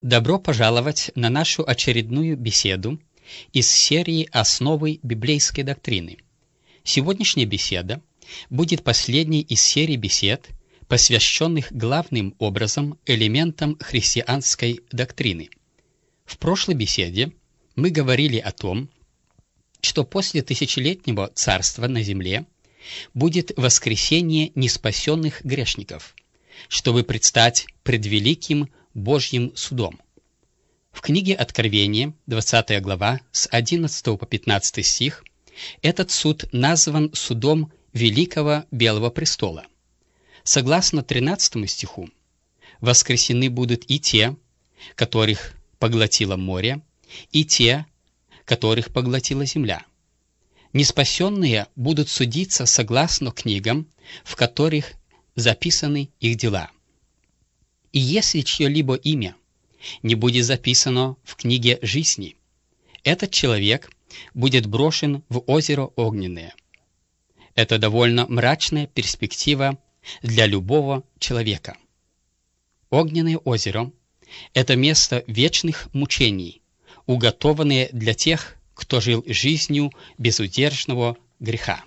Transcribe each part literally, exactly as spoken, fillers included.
Добро пожаловать на нашу очередную беседу из серии «Основы библейской доктрины». Сегодняшняя беседа будет последней из серии бесед, посвященных главным образом элементам христианской доктрины. В прошлой беседе мы говорили о том, что после тысячелетнего царства на земле будет воскресение неспасенных грешников, чтобы предстать пред великим Божьим судом. В книге Откровения, двадцатая глава, с одиннадцатого по пятнадцатый стих, этот суд назван судом Великого Белого Престола. Согласно тринадцатому стиху, воскресены будут и те, которых поглотило море, и те, которых поглотила земля. Неспасенные будут судиться согласно книгам, в которых записаны их дела. И если чье-либо имя не будет записано в книге жизни, этот человек будет брошен в озеро огненное. Это довольно мрачная перспектива для любого человека. Огненное озеро – это место вечных мучений, уготованное для тех, кто жил жизнью безудержного греха.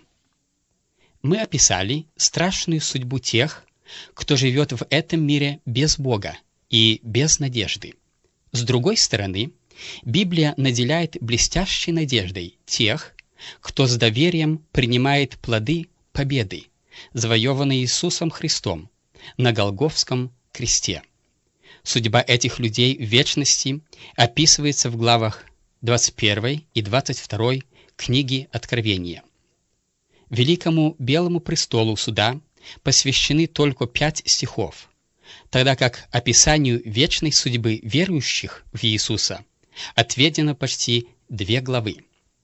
Мы описали страшную судьбу тех, кто живет в этом мире без Бога и без надежды. С другой стороны, Библия наделяет блестящей надеждой тех, кто с доверием принимает плоды победы, завоеванные Иисусом Христом на Голгофском кресте. Судьба этих людей в вечности описывается в главах двадцать первой и двадцать второй книги Откровения. Великому Белому престолу суда посвящены только пять стихов, тогда как описанию вечной судьбы верующих в Иисуса отведено почти две главы.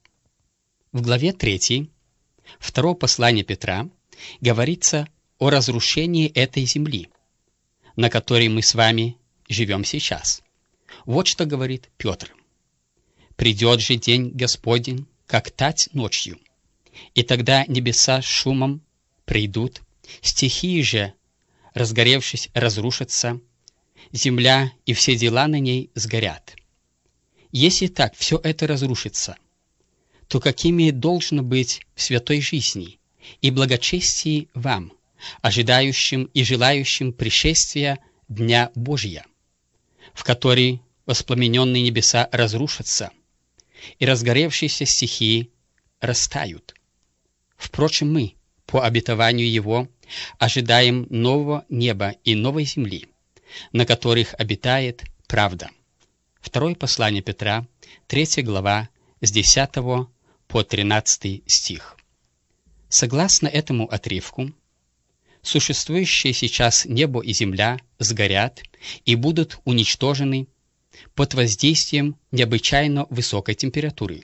В главе третьей второго послания Петра говорится о разрушении этой земли, на которой мы с вами живем сейчас. Вот что говорит Петр. «Придет же день Господень, как тать ночью, и тогда небеса с шумом придут, стихии же, разгоревшись, разрушатся, земля и все дела на ней сгорят. Если так все это разрушится, то какими должно быть в святой жизни и благочестии вам, ожидающим и желающим пришествия Дня Божия, в который воспламененные небеса разрушатся, и разгоревшиеся стихии растают. Впрочем, мы, по обетованию Его, ожидаем нового неба и новой земли, на которых обитает правда». Второе послание Петра, третья глава, с десятого по тринадцатый стих. Согласно этому отрывку, существующие сейчас небо и земля сгорят и будут уничтожены под воздействием необычайно высокой температуры.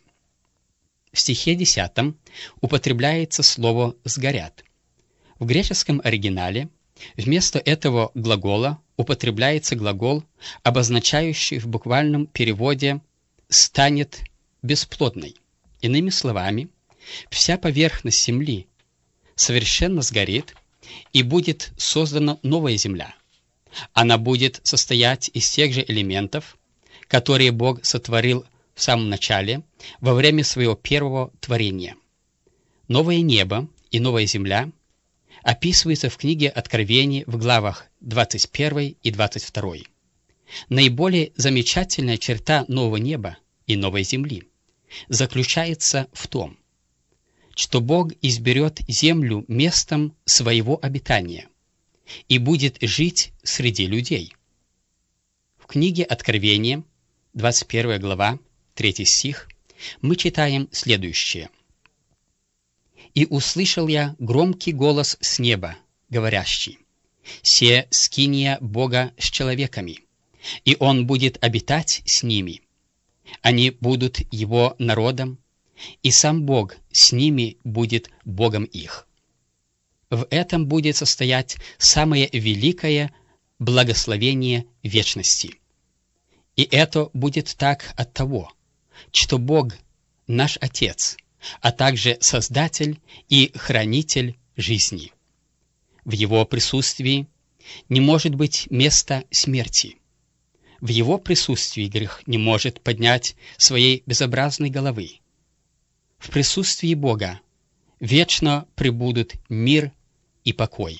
В стихе десятом употребляется слово «сгорят». В греческом оригинале вместо этого глагола употребляется глагол, обозначающий в буквальном переводе «станет бесплодной». Иными словами, вся поверхность земли совершенно сгорит, и будет создана новая земля. Она будет состоять из тех же элементов, которые Бог сотворил в самом начале, во время своего первого творения. Новое небо и новая земля описываются в книге Откровения в главах двадцать первой и двадцать второй. Наиболее замечательная черта нового неба и новой земли заключается в том, что Бог изберет землю местом своего обитания и будет жить среди людей. В книге Откровения, двадцать первая глава, третий стих, мы читаем следующее. «И услышал я громкий голос с неба, говорящий: се скиния Бога с человеками, и Он будет обитать с ними. Они будут Его народом, и сам Бог с ними будет Богом их. В этом будет состоять самое великое благословение вечности. И это будет так от того, что Бог, наш Отец, а также Создатель и Хранитель жизни. В Его присутствии не может быть места смерти. В его присутствии грех не может поднять своей безобразной головы. В присутствии Бога вечно пребудут мир и покой.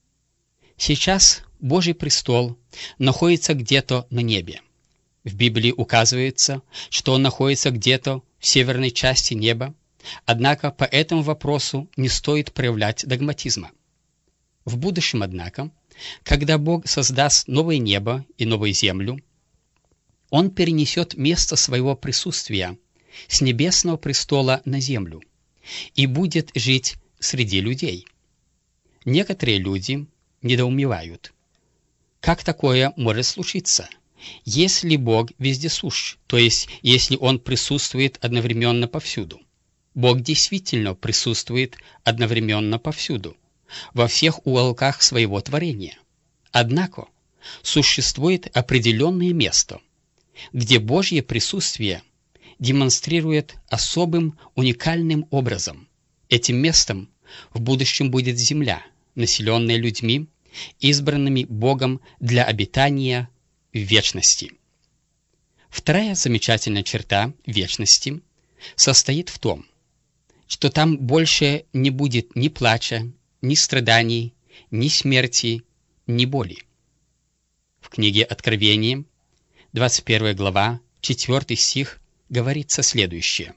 Сейчас Божий престол находится где-то на небе. В Библии указывается, что он находится где-то в северной части неба, однако по этому вопросу не стоит проявлять догматизма. В будущем, однако, когда Бог создаст новое небо и новую землю, Он перенесет место своего присутствия с небесного престола на землю и будет жить среди людей. Некоторые люди недоумевают, как такое может случиться, если Бог вездесущ, то есть если Он присутствует одновременно повсюду. Бог действительно присутствует одновременно повсюду, во всех уголках своего творения. Однако существует определенное место, где Божье присутствие демонстрирует особым уникальным образом. Этим местом в будущем будет земля, населенная людьми, избранными Богом для обитания в вечности. Вторая замечательная черта вечности состоит в том, что там больше не будет ни плача, ни страданий, ни смерти, ни боли. В книге Откровения, двадцать первая глава, четвёртый стих, говорится следующее.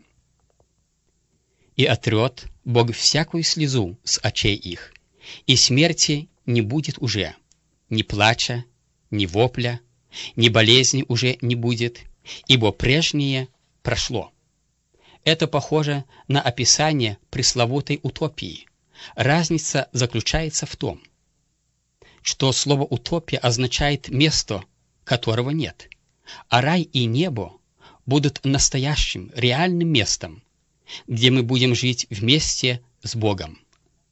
«И отрет Бог всякую слезу с очей их, и смерти не будет уже, ни плача, ни вопля, ни болезни уже не будет, ибо прежнее прошло». Это похоже на описание пресловутой утопии. Разница заключается в том, что слово «утопия» означает место, которого нет, а рай и небо будут настоящим, реальным местом, где мы будем жить вместе с Богом.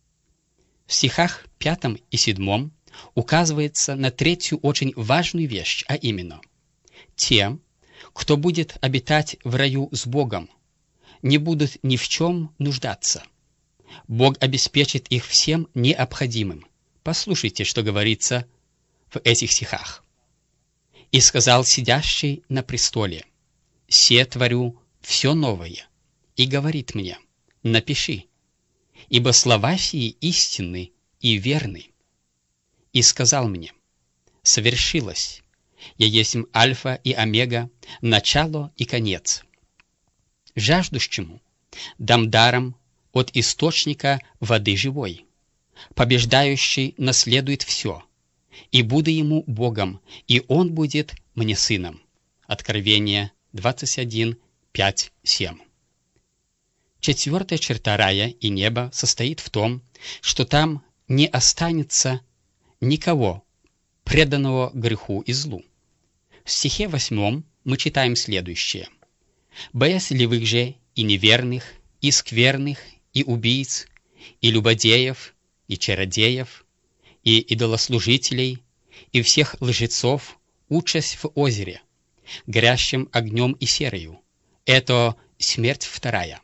В стихах пятом и седьмом указывается на третью очень важную вещь, а именно, те, кто будет обитать в раю с Богом, не будут ни в чем нуждаться. Бог обеспечит их всем необходимым. Послушайте, что говорится в этих стихах. «И сказал сидящий на престоле: се творю все новое, и говорит мне: напиши, ибо слова сии истинны и верны. И сказал мне: совершилось, я есть Альфа и Омега, начало и конец. Жаждущему дам даром от источника воды живой. Побеждающий наследует все, и буду ему Богом, и он будет мне сыном». Откровение двадцать один, пять, семь. Четвертая черта рая и неба состоит в том, что там не останется никого, преданного греху и злу. В стихе восьмом мы читаем следующее. «Боязливых же и неверных, и скверных, и убийц, и любодеев, и чародеев, и идолослужителей, и всех лжецов участь в озере, горящим огнем и серою. Это смерть вторая».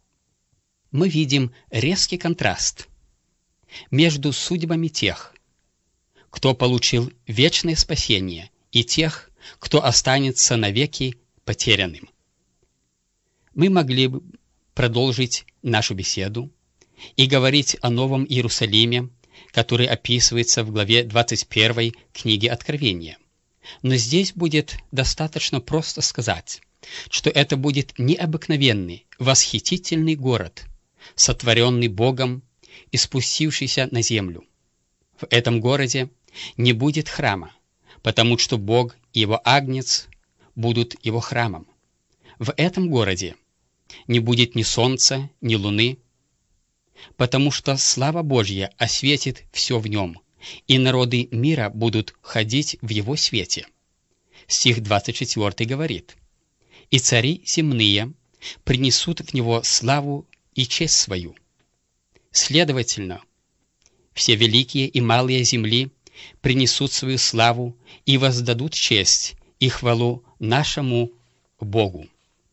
Мы видим резкий контраст между судьбами тех, кто получил вечное спасение, и тех, кто останется навеки потерянным. Мы могли бы продолжить нашу беседу и говорить о Новом Иерусалиме, который описывается в главе двадцать первой книги Откровения. Но здесь будет достаточно просто сказать, что это будет необыкновенный, восхитительный город, сотворенный Богом и спустившийся на землю. В этом городе не будет храма, потому что Бог и Его Агнец будут Его храмом. В этом городе не будет ни солнца, ни луны, потому что слава Божья осветит все в нем, и народы мира будут ходить в Его свете. Стих двадцать четвёртый говорит: «И цари земные принесут в Него славу и честь свою». Следовательно, все великие и малые земли принесут свою славу и воздадут честь и хвалу нашему Богу.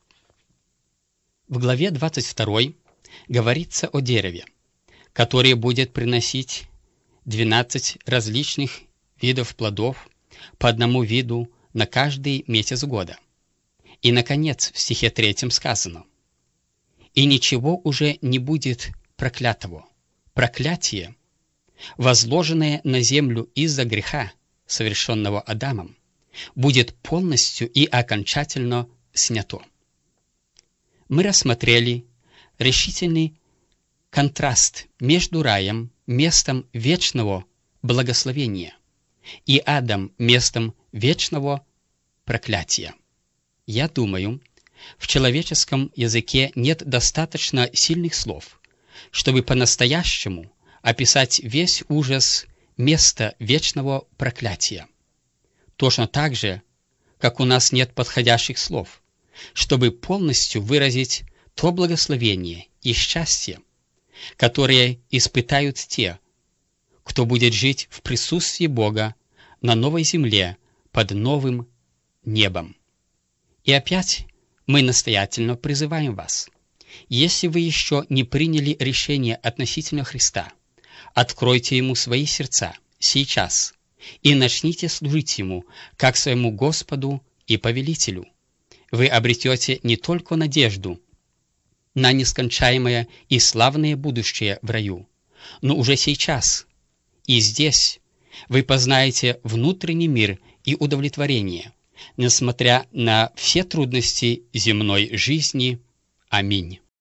В главе двадцать второй говорится о дереве, которое будет приносить двенадцать различных видов плодов, по одному виду на каждый месяц года. И, наконец, в стихе третьем сказано: «И ничего уже не будет проклятого». Проклятие, возложенное на землю из-за греха, совершенного Адамом, будет полностью и окончательно снято. Мы рассмотрели решительный контраст между раем, местом вечного благословения, и адом, местом вечного проклятия. Я думаю, в человеческом языке нет достаточно сильных слов, чтобы по-настоящему описать весь ужас места вечного проклятия. Точно так же, как у нас нет подходящих слов, чтобы полностью выразить то благословение и счастье, которые испытают те, кто будет жить в присутствии Бога на новой земле под новым небом. И опять мы настоятельно призываем вас: если вы еще не приняли решение относительно Христа, откройте Ему свои сердца сейчас и начните служить Ему как своему Господу и Повелителю. Вы обретете не только надежду на нескончаемое и славное будущее в раю, но уже сейчас и здесь вы познаете внутренний мир и удовлетворение, несмотря на все трудности земной жизни. Аминь.